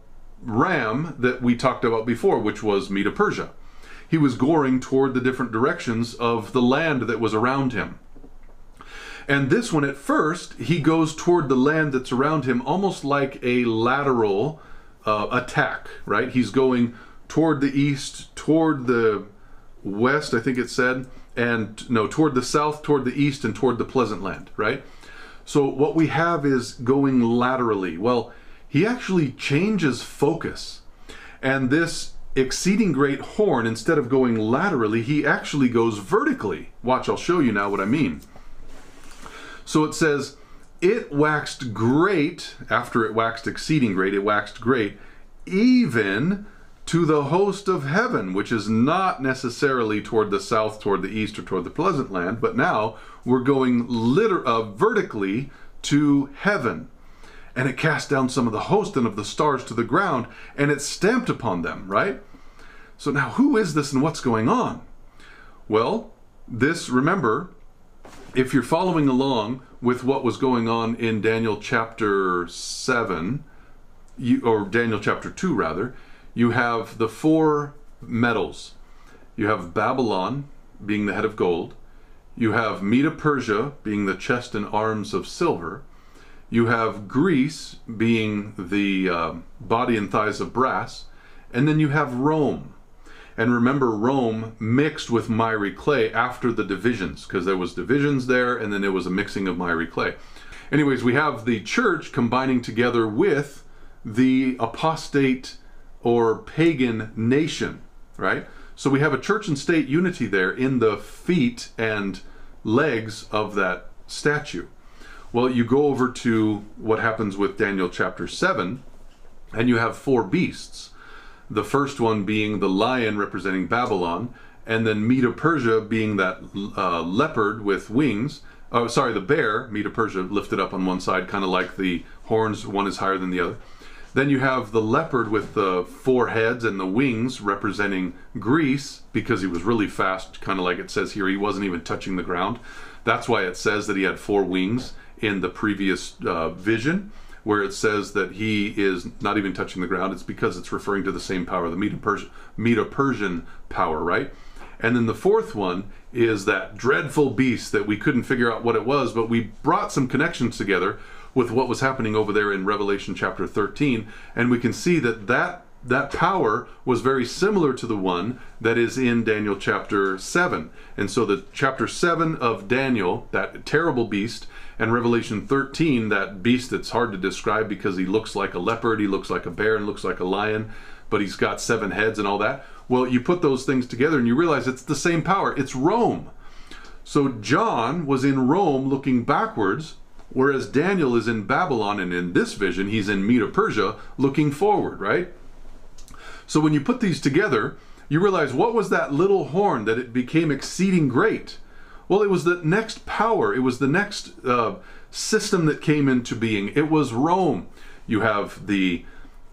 ram that we talked about before, which was Medo-Persia. He was goring toward the different directions of the land that was around him. And this one, at first, he goes toward the land that's around him almost like a lateral attack, right? He's going toward the east, toward the west, I think it said, and no, toward the south, toward the east, and toward the pleasant land, right? So what we have is going laterally. Well, he actually changes focus. And this exceeding great horn, instead of going laterally, he actually goes vertically. Watch, I'll show you now what I mean. So it says, it waxed great, after it waxed exceeding great, it waxed great, even to the host of heaven, which is not necessarily toward the south, toward the east, or toward the pleasant land, but now we're going vertically to heaven. And it cast down some of the host and of the stars to the ground, and it stamped upon them, right? So now who is this and what's going on? Well, this, remember, if you're following along with what was going on in Daniel chapter 7, or Daniel chapter 2 rather, you have the four metals. You have Babylon being the head of gold. You have Medo-Persia being the chest and arms of silver. You have Greece being the body and thighs of brass, and then you have Rome. And remember, Rome mixed with miry clay after the divisions, because there was divisions there, and then there was a mixing of miry clay. Anyways, we have the church combining together with the apostate or pagan nation, right? So we have a church and state unity there in the feet and legs of that statue. Well, you go over to what happens with Daniel chapter 7, and you have 4 beasts. The first one being the lion representing Babylon, and then Medo-Persia being that leopard with wings. Oh, sorry, the bear, Medo-Persia, lifted up on one side, kind of like the horns, one is higher than the other. Then you have the leopard with the 4 heads and the wings representing Greece, because he was really fast, kind of like it says here, he wasn't even touching the ground. That's why it says that he had 4 wings in the previous vision, where it says that he is not even touching the ground. It's because it's referring to the same power, the Medo-Persian power, right? And then the 4th one is that dreadful beast that we couldn't figure out what it was, but we brought some connections together with what was happening over there in Revelation chapter 13, and we can see that that power was very similar to the one that is in Daniel chapter 7. And so the chapter 7 of Daniel, that terrible beast, and Revelation 13, that beast that's hard to describe because he looks like a leopard, he looks like a bear, and looks like a lion, but he's got 7 heads and all that. Well, you put those things together and you realize it's the same power. It's Rome. So John was in Rome looking backwards, whereas Daniel is in Babylon, and in this vision, he's in Medo-Persia looking forward, right? So when you put these together, you realize, what was that little horn that it became exceeding great? Well, it was the next power. It was the next system that came into being. It was Rome. You have the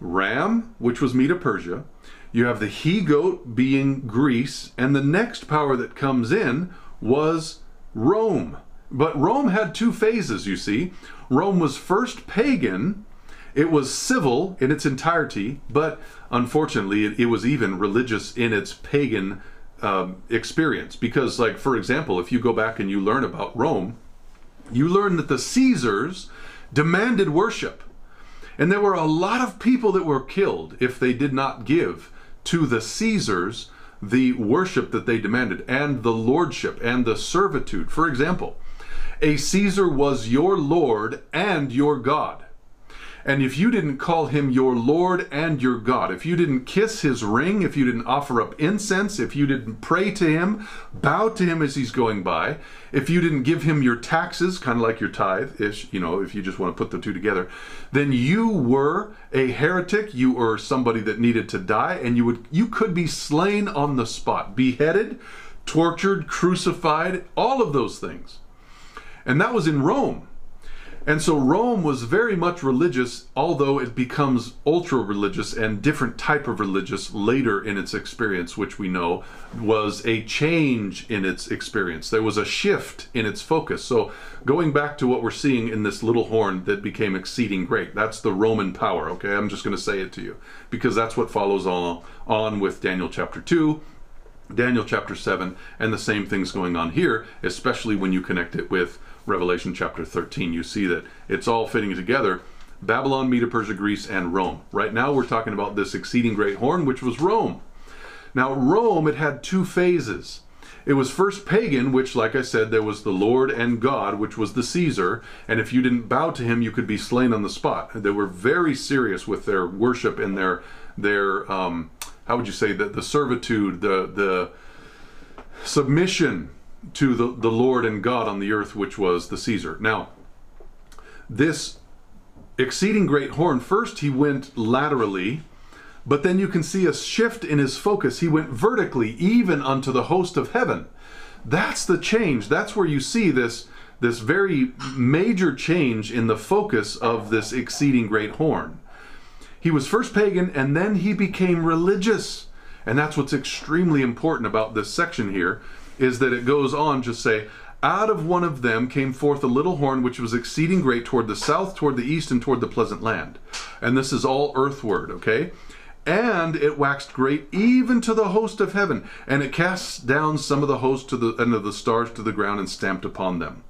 ram, which was Medo-Persia. You have the he-goat being Greece. And the next power that comes in was Rome. But Rome had 2 phases, you see. Rome was first pagan. It was civil in its entirety, but unfortunately it was even religious in its pagan experience. Because, like, for example, if you go back and you learn about Rome, you learn that the Caesars demanded worship. And there were a lot of people that were killed if they did not give to the Caesars the worship that they demanded, and the lordship and the servitude. For example, a Caesar was your Lord and your God. And if you didn't call him your Lord and your God, if you didn't kiss his ring, if you didn't offer up incense, if you didn't pray to him, bow to him as he's going by, if you didn't give him your taxes, kind of like your tithe-ish, you know, if you just want to put the 2 together, then you were a heretic, you were somebody that needed to die, and you could be slain on the spot, beheaded, tortured, crucified, all of those things. And that was in Rome. And so Rome was very much religious, although it becomes ultra-religious and different type of religious later in its experience, which we know was a change in its experience. There was a shift in its focus. So going back to what we're seeing in this little horn that became exceeding great, that's the Roman power, okay? I'm just going to say it to you, because that's what follows on with Daniel chapter 2, Daniel chapter 7, and the same thing's going on here, especially when you connect it with Revelation chapter 13. You see that it's all fitting together. Babylon, Medo-Persia, Greece, and Rome. Right now we're talking about this exceeding great horn, which was Rome. Now Rome, it had 2 phases. It was first pagan, which, like I said, there was the Lord and God, which was the Caesar, and if you didn't bow to him, you could be slain on the spot. They were very serious with their worship and their how would you say, the servitude, the submission to the Lord and God on the earth, which was the Caesar. Now, this exceeding great horn, first he went laterally, but then you can see a shift in his focus. He went vertically, even unto the host of heaven. That's the change. That's where you see this very major change in the focus of this exceeding great horn. He was first pagan, and then he became religious. And that's what's extremely important about this section here, is that it goes on to say, out of one of them came forth a little horn which was exceeding great toward the south, toward the east, and toward the pleasant land. And this is all earthward, okay? And it waxed great even to the host of heaven, and it cast down some of the host and of the stars to the ground and stamped upon them.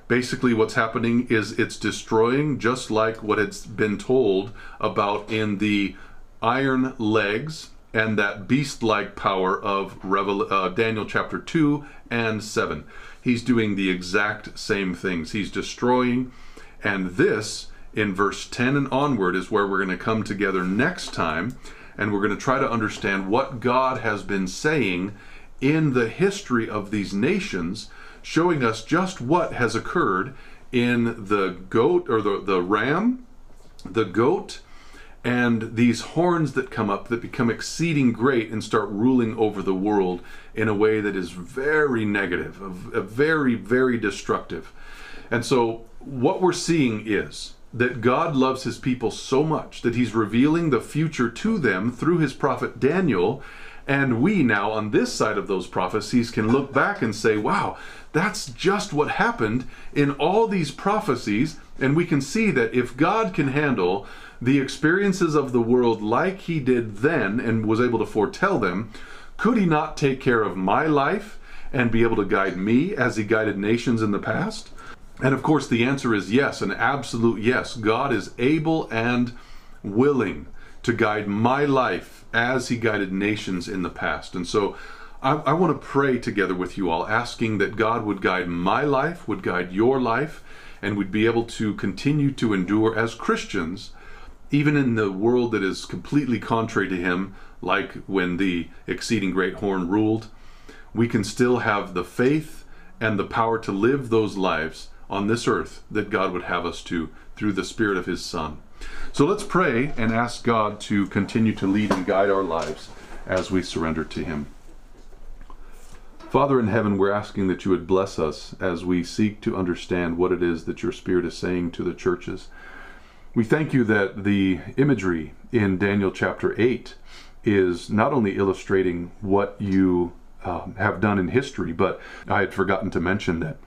Basically what's happening is it's destroying, just like what it's been told about in the iron legs and that beast-like power of Daniel chapter 2 and 7. He's doing the exact same things. He's destroying, and this, in verse 10 and onward, is where we're going to come together next time, and we're going to try to understand what God has been saying in the history of these nations, showing us just what has occurred in the goat, or the ram, the goat, and these horns that come up that become exceeding great and start ruling over the world in a way that is very negative, very, very destructive. And so what we're seeing is that God loves his people so much that he's revealing the future to them through his prophet Daniel. And we now, on this side of those prophecies, can look back and say, wow, that's just what happened in all these prophecies. And we can see that if God can handle the experiences of the world like he did then and was able to foretell them, could he not take care of my life and be able to guide me as he guided nations in the past? And of course the answer is yes, an absolute yes. God is able and willing to guide my life as he guided nations in the past. And so I want to pray together with you all, asking that God would guide my life, would guide your life, and would be able to continue to endure as Christians, even in the world that is completely contrary to him, like when the exceeding great horn ruled. We can still have the faith and the power to live those lives on this earth that God would have us to through the Spirit of his Son. So let's pray and ask God to continue to lead and guide our lives as we surrender to him. Father in heaven, we're asking that you would bless us as we seek to understand what it is that your Spirit is saying to the churches. We thank you that the imagery in Daniel chapter 8 is not only illustrating what you have done in history, but I had forgotten to mention that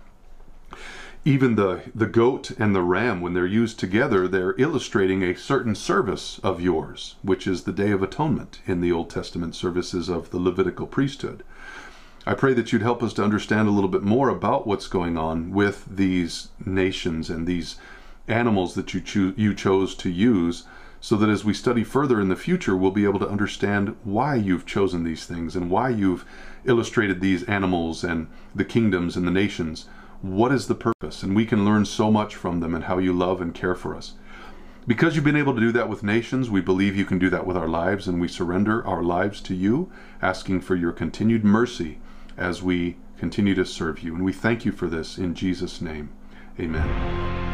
even the goat and the ram, when they're used together, they're illustrating a certain service of yours, which is the Day of Atonement in the Old Testament services of the Levitical priesthood. I pray that you'd help us to understand a little bit more about what's going on with these nations and these animals that you chose to use, so that as we study further in the future, we'll be able to understand why you've chosen these things and why you've illustrated these animals and the kingdoms and the nations. What is the purpose? And we can learn so much from them and how you love and care for us. Because you've been able to do that with nations, we believe you can do that with our lives, and we surrender our lives to you, asking for your continued mercy as we continue to serve you. And we thank you for this in Jesus' name. Amen.